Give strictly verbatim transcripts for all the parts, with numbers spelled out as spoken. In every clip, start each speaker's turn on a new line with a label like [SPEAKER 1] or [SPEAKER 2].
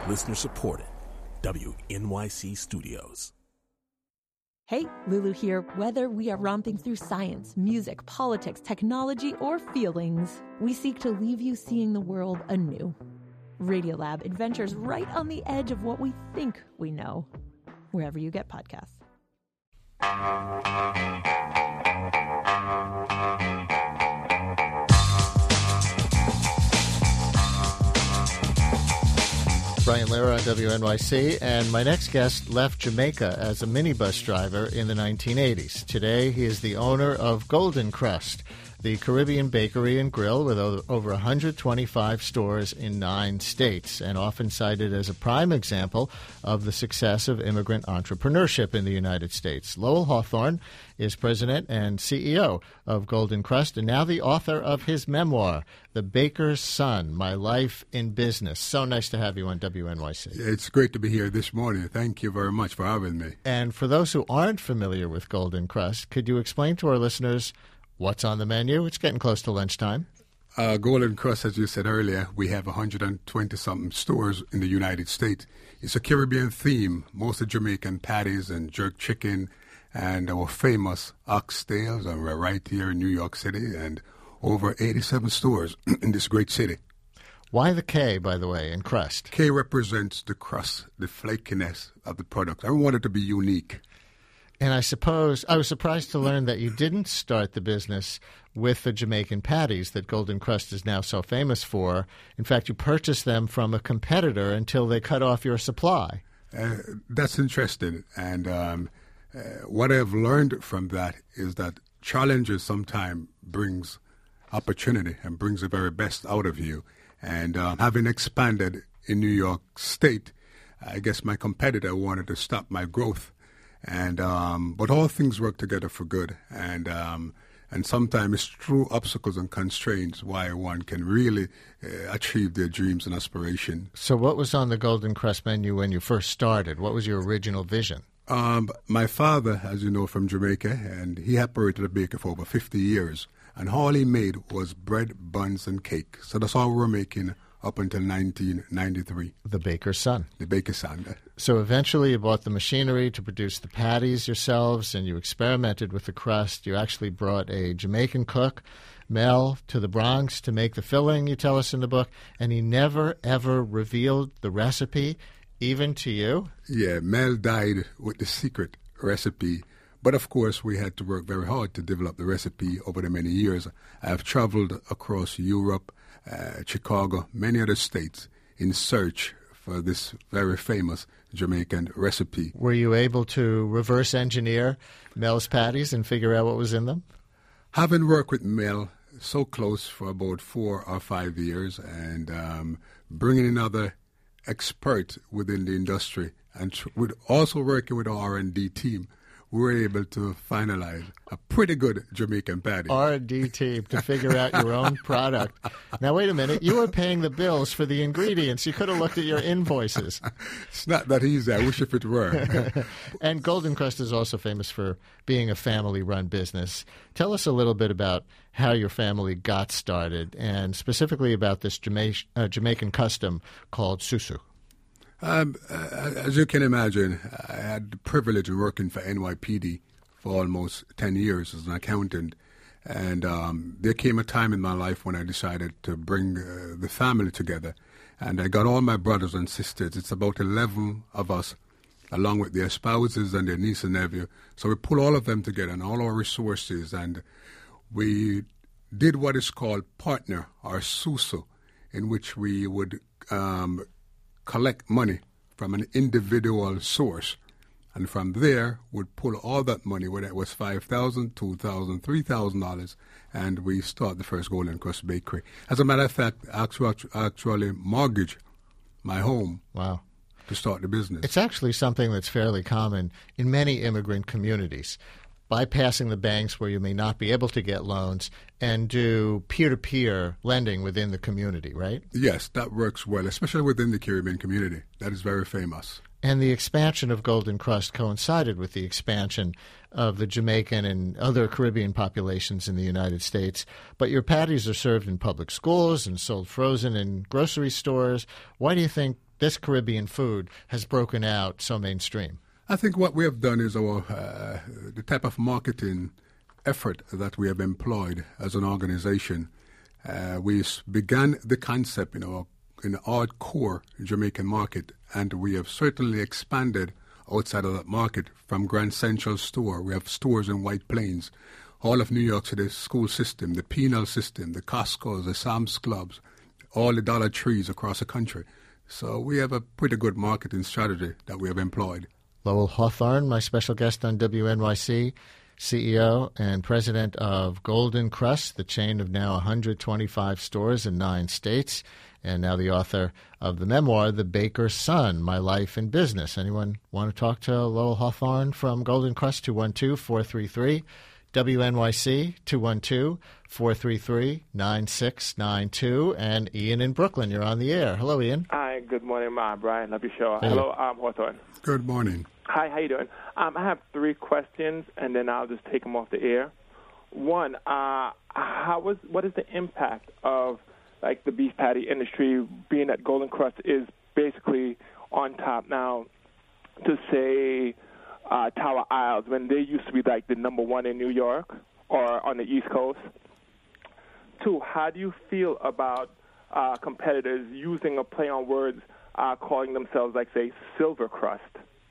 [SPEAKER 1] Listener supported. W N Y C Studios.
[SPEAKER 2] Hey, Lulu here. Whether we are romping through science, music, politics, technology, or feelings, we seek to leave you seeing the world anew. Radiolab adventures right on the edge of what we think we know, wherever you get podcasts.
[SPEAKER 3] Brian Lehrer on W N Y C, and my next guest left Jamaica as a minibus driver in the nineteen eighties. Today, he is the owner of Golden Krust, the Caribbean bakery and grill with over one hundred twenty-five stores in nine states, and often cited as a prime example of the success of immigrant entrepreneurship in the United States. Lowell Hawthorne is president and C E O of Golden Krust, and now the author of his memoir, The Baker's Son, My Life in Business. So nice to have you on W N Y C.
[SPEAKER 4] It's great to be here this morning. Thank you very much for having me.
[SPEAKER 3] And for those who aren't familiar with Golden Krust, could you explain to our listeners what's on the menu? It's getting close to lunchtime.
[SPEAKER 4] Uh, Golden Krust, as you said earlier, we have one hundred twenty-something stores in the United States. It's a Caribbean theme, mostly Jamaican patties and jerk chicken, and our famous oxtails, and we're right here in New York City, and over eighty-seven stores in this great city.
[SPEAKER 3] Why the K, by the way, in crust?
[SPEAKER 4] K represents the crust, the flakiness of the product. I wanted to be unique.
[SPEAKER 3] And I suppose I was surprised to learn that you didn't start the business with the Jamaican patties that Golden Krust is now so famous for. In fact, you purchased them from a competitor until they cut off your supply.
[SPEAKER 4] Uh, that's interesting. And um, uh, what I've learned from that is that challenges sometimes brings opportunity and brings the very best out of you. And um, having expanded in New York State, I guess my competitor wanted to stop my growth. And um, but all things work together for good, and um, and sometimes it's through obstacles and constraints why one can really uh, achieve their dreams and aspirations.
[SPEAKER 3] So, what was on the Golden Krust menu when you first started? What was your original vision?
[SPEAKER 4] Um, my father, as you know, from Jamaica, and he operated a bakery for over fifty years, and all he made was bread, buns, and cake. So that's all we were making up until nineteen ninety-three.
[SPEAKER 3] The Baker's Son.
[SPEAKER 4] The Baker's Son.
[SPEAKER 3] So eventually you bought the machinery to produce the patties yourselves, and you experimented with the crust. You actually brought a Jamaican cook, Mel, to the Bronx to make the filling, you tell us in the book, and he never, ever revealed the recipe, even to you?
[SPEAKER 4] Yeah, Mel died with the secret recipe. But, of course, we had to work very hard to develop the recipe over the many years. I've traveled across Europe, uh, Chicago, many other states in search for this very famous Jamaican recipe.
[SPEAKER 3] Were you able to reverse engineer Mel's patties and figure out what was in them?
[SPEAKER 4] Having worked with Mel so close for about four or five years and um, bringing another expert within the industry and tr- with also working with our R and D team, we were able to finalize a pretty good Jamaican patty.
[SPEAKER 3] R and D team to figure out your own product. Now, wait a minute. You were paying the bills for the ingredients. You could have looked at your invoices.
[SPEAKER 4] It's not that easy. I wish if it were.
[SPEAKER 3] And Golden Krust is also famous for being a family-run business. Tell us a little bit about how your family got started, and specifically about this Jama- uh, Jamaican custom called susu.
[SPEAKER 4] Um, uh, as you can imagine, I had the privilege of working for N Y P D for almost ten years as an accountant. And um, there came a time in my life when I decided to bring uh, the family together. And I got all my brothers and sisters. It's about eleven of us, along with their spouses and their niece and nephew. So we pulled all of them together and all our resources. And we did what is called partner, or susu, in which we would Um, collect money from an individual source, and from there would pull all that money, whether it was five thousand dollars, two thousand dollars, three thousand dollars, and we start the first Golden Krust Bakery. As a matter of fact, actually, actually mortgage my home.
[SPEAKER 3] Wow.
[SPEAKER 4] To start the business.
[SPEAKER 3] It's actually something that's fairly common in many immigrant communities. Bypassing the banks where you may not be able to get loans and do peer-to-peer lending within the community, right?
[SPEAKER 4] Yes, that works well, especially within the Caribbean community. That is very famous.
[SPEAKER 3] And the expansion of Golden Krust coincided with the expansion of the Jamaican and other Caribbean populations in the United States. But your patties are served in public schools and sold frozen in grocery stores. Why do you think this Caribbean food has broken out so mainstream?
[SPEAKER 4] I think what we have done is our uh, the type of marketing effort that we have employed as an organization. Uh, we began the concept in our in the hardcore Jamaican market, and we have certainly expanded outside of that market from Grand Central Store. We have stores in White Plains, all of New York City school system, the penal system, the Costco's, the Sam's Clubs, all the Dollar Trees across the country. So we have a pretty good marketing strategy that we have employed.
[SPEAKER 3] Lowell Hawthorne, my special guest on W N Y C, C E O and president of Golden Krust, the chain of now one hundred twenty-five stores in nine states, and now the author of the memoir, The Baker's Son, My Life in Business. Anyone want to talk to Lowell Hawthorne from Golden Krust? two one two, four three three, W N Y C, two one two, four three three, nine six nine two. And Ian in Brooklyn, you're on the air. Hello, Ian.
[SPEAKER 5] Hi, good morning, uh, Brian. Love your show.
[SPEAKER 3] Hey.
[SPEAKER 5] Hello, um, Hawthorne.
[SPEAKER 4] Good morning.
[SPEAKER 5] Hi, how you doing? Um, I have three questions, and then I'll just take them off the air. One, uh, how was what is the impact of like the beef patty industry, being that Golden Krust is basically on top now, to say uh, Tower Isles, when they used to be like the number one in New York or on the East Coast? Two, how do you feel about uh, competitors using a play on words, uh, calling themselves, like, say, Silver Krust,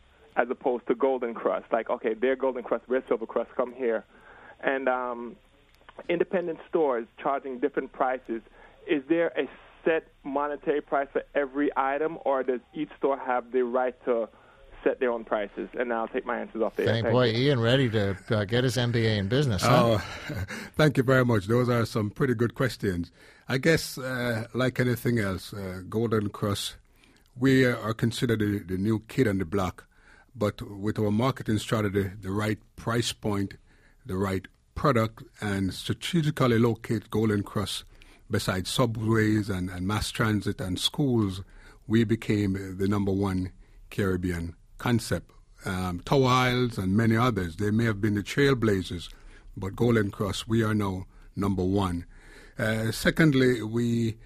[SPEAKER 5] as opposed to Golden Krust? Like, okay, they're Golden Krust, we're Silver Krust, come here. And um, independent stores charging different prices. Is there a set monetary price for every item, or does each store have the right to set their own prices? And now I'll take my answers off the air.
[SPEAKER 3] Thank boy, you. Ian ready to uh, get his M B A in business, huh?
[SPEAKER 4] Oh, thank you very much. Those are some pretty good questions. I guess, uh, like anything else, uh, Golden Krust, we are considered the, the new kid on the block. But with our marketing strategy, the right price point, the right product, and strategically locate Golden Krust beside subways and, and mass transit and schools, we became the number one Caribbean concept. Um, Tower Isles and many others, they may have been the trailblazers, but Golden Krust, we are now number one. Uh, secondly, we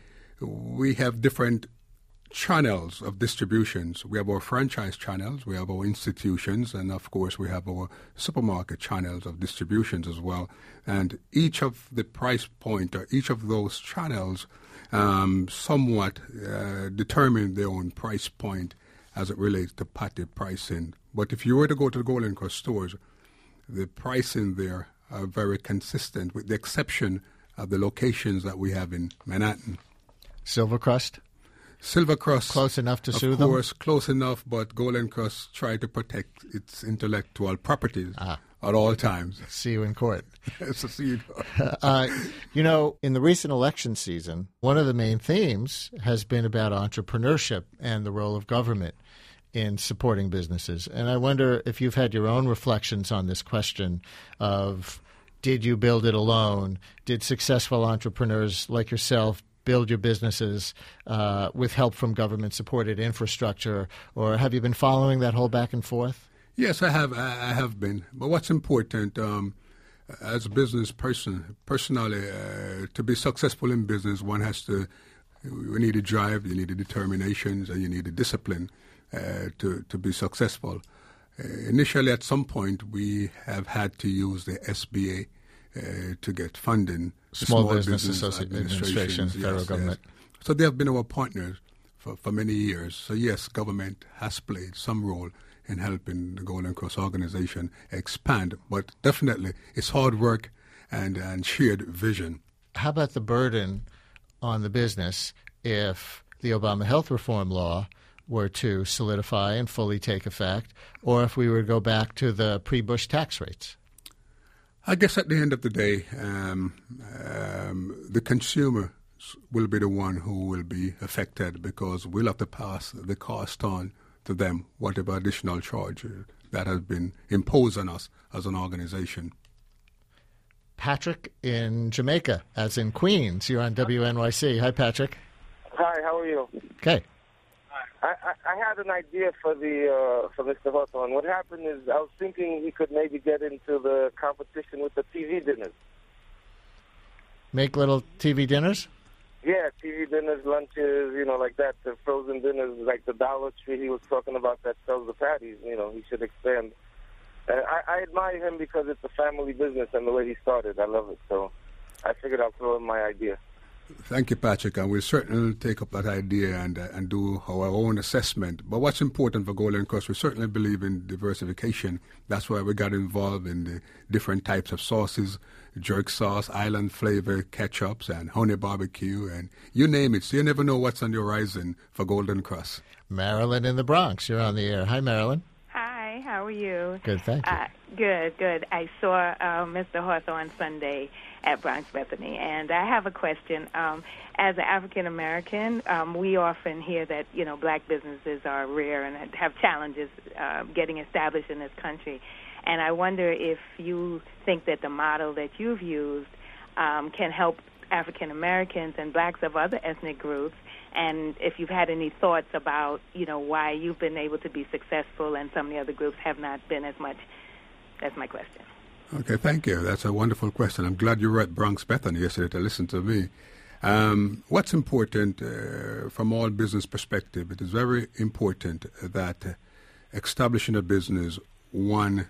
[SPEAKER 4] we have different channels of distributions. We have our franchise channels, we have our institutions, and of course we have our supermarket channels of distributions as well. And each of the price point, or each of those channels, um, somewhat uh, determine their own price point as it relates to patty pricing. But if you were to go to the Golden Krust stores, the pricing there are very consistent, with the exception of the locations that we have in Manhattan.
[SPEAKER 3] Silver Krust?
[SPEAKER 4] Silver Krust,
[SPEAKER 3] close enough to sue
[SPEAKER 4] them? Of course, close enough, but Golden Krust try to protect its intellectual properties ah. at all times.
[SPEAKER 3] See you in court.
[SPEAKER 4] So see you.
[SPEAKER 3] uh, you know, in the recent election season, one of the main themes has been about entrepreneurship and the role of government in supporting businesses. And I wonder if you've had your own reflections on this question of, did you build it alone? Did successful entrepreneurs like yourself build your businesses uh, with help from government-supported infrastructure, or have you been following that whole back and forth?
[SPEAKER 4] Yes, I have. I have been. But what's important, um, as a business person, personally, uh, to be successful in business, one has to. You need a drive, you need a determination, and you need a discipline uh, to to be successful. Uh, initially, at some point, we have had to use the S B A. Uh, to get funding.
[SPEAKER 3] Small, Small Business, Business Administration, federal
[SPEAKER 4] yes,
[SPEAKER 3] government.
[SPEAKER 4] Yes. So they have been our partners for, for many years. So yes, government has played some role in helping the Golden Krust organization expand. But definitely, it's hard work and, and shared vision.
[SPEAKER 3] How about the burden on the business if the Obama health reform law were to solidify and fully take effect, or if we were to go back to the pre-Bush tax rates?
[SPEAKER 4] I guess at the end of the day, um, um, the consumer will be the one who will be affected, because we'll have to pass the cost on to them, whatever additional charge that has been imposed on us as an organization.
[SPEAKER 3] Patrick in Jamaica, as in Queens. You're on W N Y C. Hi, Patrick.
[SPEAKER 6] Hi, how are you?
[SPEAKER 3] Okay.
[SPEAKER 6] I, I, I had an idea for the uh, for Mister Hawthorne. What happened is I was thinking he could maybe get into the competition with the T V dinners.
[SPEAKER 3] Make little T V dinners?
[SPEAKER 6] Yeah, T V dinners, lunches, you know, like that. The frozen dinners, like the Dollar Tree he was talking about that sells the patties. You know, he should expand. Uh, I, I admire him because it's a family business and the way he started. I love it. So I figured I'll throw in my idea.
[SPEAKER 4] Thank you, Patrick, and we'll certainly take up that idea and uh, and do our own assessment. But what's important for Golden Crust, we certainly believe in diversification. That's why we got involved in the different types of sauces, jerk sauce, island flavor, ketchups, and honey barbecue, and you name it. So you never know what's on the horizon for Golden Crust.
[SPEAKER 3] Marilyn in the Bronx, you're on the air. Hi, Marilyn.
[SPEAKER 7] Hi, how are you?
[SPEAKER 3] Good, thank you.
[SPEAKER 7] Uh, good, good. I saw uh, Mister Hawthorne Sunday at Bronx Bethany, and I have a question. Um, as an African American, um, we often hear that you know black businesses are rare and have challenges uh, getting established in this country. And I wonder if you think that the model that you've used um, can help African Americans and blacks of other ethnic groups, and if you've had any thoughts about you know why you've been able to be successful and some of the other groups have not been as much. That's my question.
[SPEAKER 4] Okay, thank you. That's a wonderful question. I'm glad you were at Bronx Bethany yesterday to listen to me. Um, what's important uh, from all business perspective, it is very important that uh, establishing a business, one,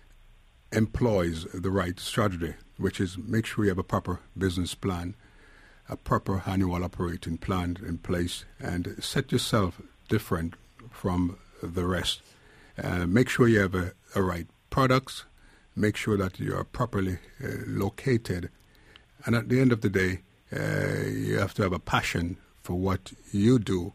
[SPEAKER 4] employs the right strategy, which is make sure you have a proper business plan, a proper annual operating plan in place, and set yourself different from the rest. Uh, make sure you have a, a right products, make sure that you are properly uh, located, and at the end of the day, uh, you have to have a passion for what you do,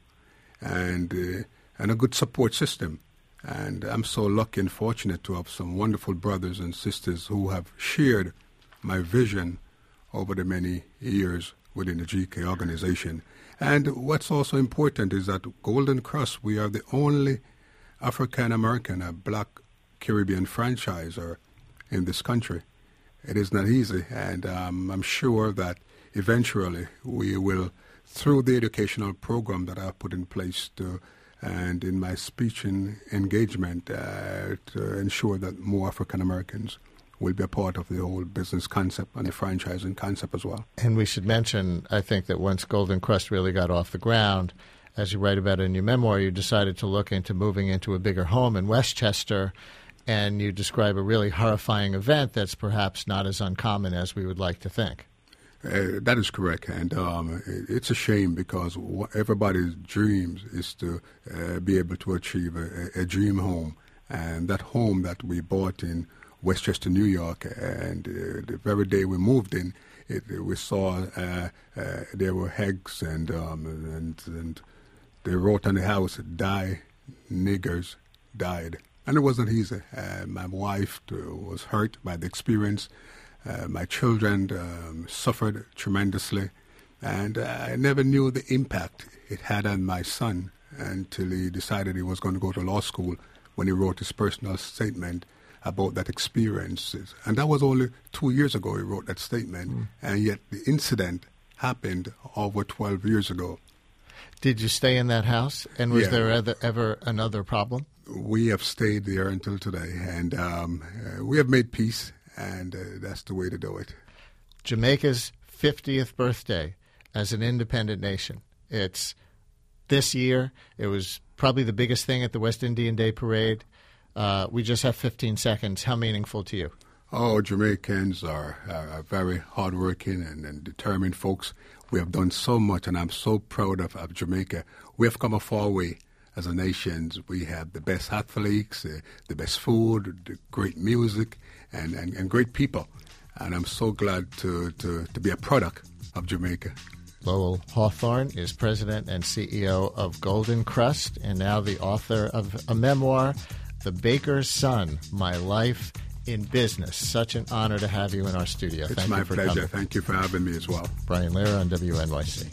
[SPEAKER 4] and uh, and a good support system. And I'm so lucky and fortunate to have some wonderful brothers and sisters who have shared my vision over the many years within the G K organization. And what's also important is that Golden Crust, we are the only African-American, a black Caribbean franchisor in this country. It is not easy, and um, I'm sure that eventually we will, through the educational program that I've put in place to, and in my speech and engagement, uh, to ensure that more African Americans will be a part of the whole business concept and the franchising concept as well.
[SPEAKER 3] And we should mention, I think, that once Golden Crust really got off the ground, as you write about in your memoir, you decided to look into moving into a bigger home in Westchester, and you describe a really horrifying event that's perhaps not as uncommon as we would like to think.
[SPEAKER 4] Uh, that is correct, and um, it, it's a shame because what everybody's dreams is to uh, be able to achieve a, a dream home, and that home that we bought in Westchester, New York, and uh, the very day we moved in, it, we saw uh, uh, there were eggs, and, um, and and they wrote on the house, "Die, niggers, died." And it wasn't easy. Uh, my wife uh, was hurt by the experience. Uh, my children um, suffered tremendously. And uh, I never knew the impact it had on my son until he decided he was going to go to law school when he wrote his personal statement about that experience. And that was only two years ago he wrote that statement. Mm. And yet the incident happened over twelve years ago.
[SPEAKER 3] Did you stay in that house? And was
[SPEAKER 4] yeah.
[SPEAKER 3] there ever, ever another problem?
[SPEAKER 4] We have stayed there until today, and um, uh, we have made peace, and uh, that's the way to do it.
[SPEAKER 3] Jamaica's fiftieth birthday as an independent nation. It's this year. It was probably the biggest thing at the West Indian Day Parade. Uh, we just have fifteen seconds. How meaningful to you?
[SPEAKER 4] Oh, Jamaicans are, are, are very hardworking and, and determined folks. We have done so much, and I'm so proud of, of Jamaica. We have come a far way. As a nation, we have the best athletes, uh, the best food, the great music, and, and, and great people. And I'm so glad to, to, to be a product of Jamaica.
[SPEAKER 3] Lowell Hawthorne is president and C E O of Golden Crust, and now the author of a memoir, The Baker's Son, My Life in Business. Such an honor to have you in our studio.
[SPEAKER 4] It's
[SPEAKER 3] Thank
[SPEAKER 4] my
[SPEAKER 3] you for
[SPEAKER 4] pleasure.
[SPEAKER 3] coming.
[SPEAKER 4] Thank you for having me as well.
[SPEAKER 3] Brian Lehrer on W N Y C.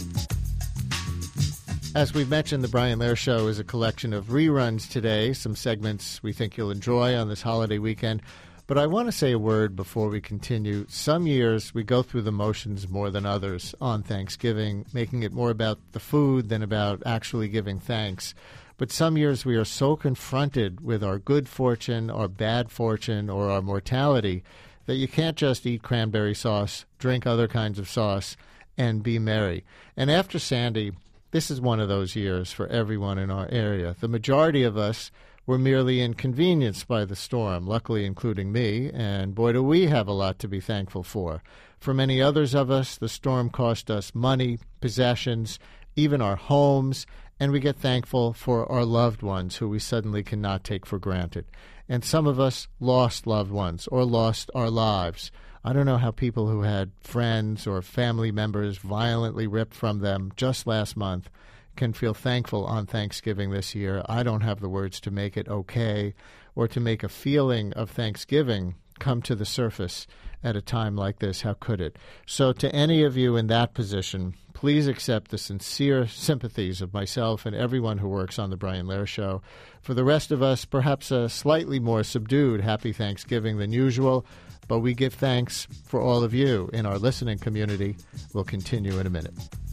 [SPEAKER 3] As we've mentioned, the Brian Lehrer Show is a collection of reruns today, some segments we think you'll enjoy on this holiday weekend. But I want to say a word before we continue. Some years we go through the motions more than others on Thanksgiving, making it more about the food than about actually giving thanks. But some years we are so confronted with our good fortune, our bad fortune, or our mortality that you can't just eat cranberry sauce, drink other kinds of sauce, and be merry. And after Sandy, this is one of those years for everyone in our area. The majority of us were merely inconvenienced by the storm, luckily including me, and boy, do we have a lot to be thankful for. For many others of us, the storm cost us money, possessions, even our homes, and we get thankful for our loved ones who we suddenly cannot take for granted. And some of us lost loved ones or lost our lives. I don't know how people who had friends or family members violently ripped from them just last month can feel thankful on Thanksgiving this year. I don't have the words to make it okay or to make a feeling of Thanksgiving come to the surface at a time like this. How could it? So to any of you in that position, please accept the sincere sympathies of myself and everyone who works on The Brian Lehrer Show. For the rest of us, perhaps a slightly more subdued Happy Thanksgiving than usual, but we give thanks for all of you in our listening community. We'll continue in a minute.